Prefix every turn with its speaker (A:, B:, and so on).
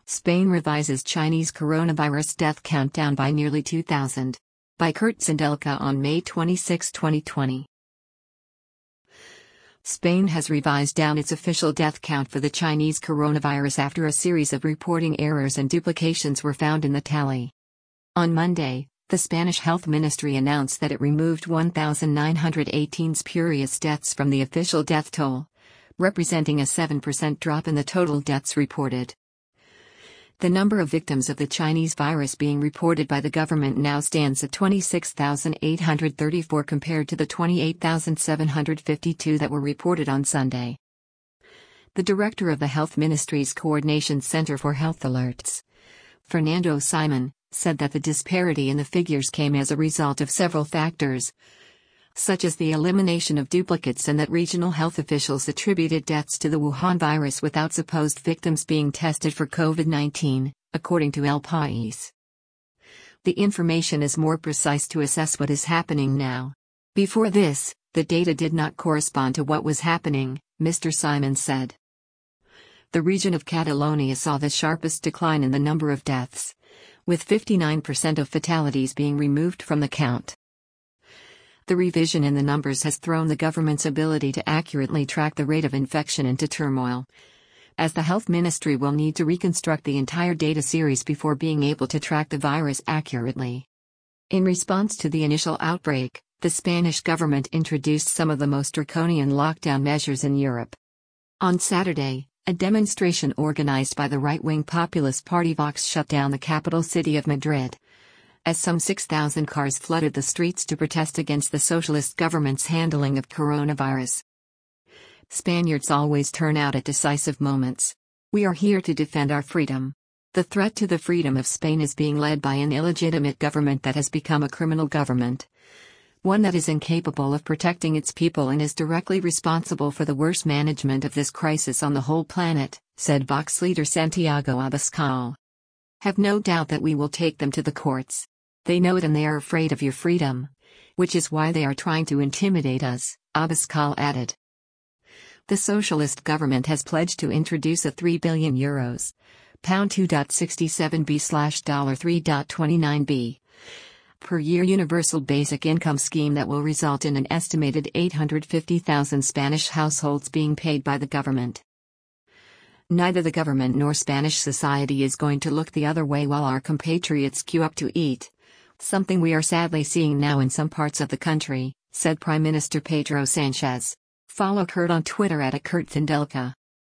A: Spain revises Chinese coronavirus death count down by nearly 2,000. By Kurt Zindelka on May 26, 2020. Spain has revised down its official death count for the Chinese coronavirus after a series of reporting errors and duplications were found in the tally. On Monday, the Spanish Health Ministry announced that it removed 1,918 spurious deaths from the official death toll, representing a 7% drop in the total deaths reported. The number of victims of the Chinese virus being reported by the government now stands at 26,834 compared to the 28,752 that were reported on Sunday. The director of the Health Ministry's Coordination Center for Health Alerts, Fernando Simon, said that the disparity in the figures came as a result of several factors, such as the elimination of duplicates and that regional health officials attributed deaths to the Wuhan virus without supposed victims being tested for COVID-19, according to El País. The information is more precise to assess what is happening now. Before this, the data did not correspond to what was happening, Mr. Simon said. The region of Catalonia saw the sharpest decline in the number of deaths, with 59% of fatalities being removed from the count. The revision in the numbers has thrown the government's ability to accurately track the rate of infection into turmoil, as the health ministry will need to reconstruct the entire data series before being able to track the virus accurately. In response to the initial outbreak, the Spanish government introduced some of the most draconian lockdown measures in Europe. On Saturday, a demonstration organized by the right-wing populist party Vox shut down the capital city of Madrid, as some 6,000 cars flooded the streets to protest against the socialist government's handling of coronavirus. Spaniards always turn out at decisive moments. We are here to defend our freedom. The threat to the freedom of Spain is being led by an illegitimate government that has become a criminal government, one that is incapable of protecting its people and is directly responsible for the worst management of this crisis on the whole planet, said Vox leader Santiago Abascal. Have no doubt that we will take them to the courts. They know it and they are afraid of your freedom, which is why they are trying to intimidate us, Abascal added. The socialist government has pledged to introduce a €3 billion, pound 2.67b/$3.29b, per year universal basic income scheme that will result in an estimated 850,000 Spanish households being paid by the government. Neither the government nor Spanish society is going to look the other way while our compatriots queue up to eat, something we are sadly seeing now in some parts of the country, said Prime Minister Pedro Sanchez. Follow Kurt on Twitter @KurtZindelka.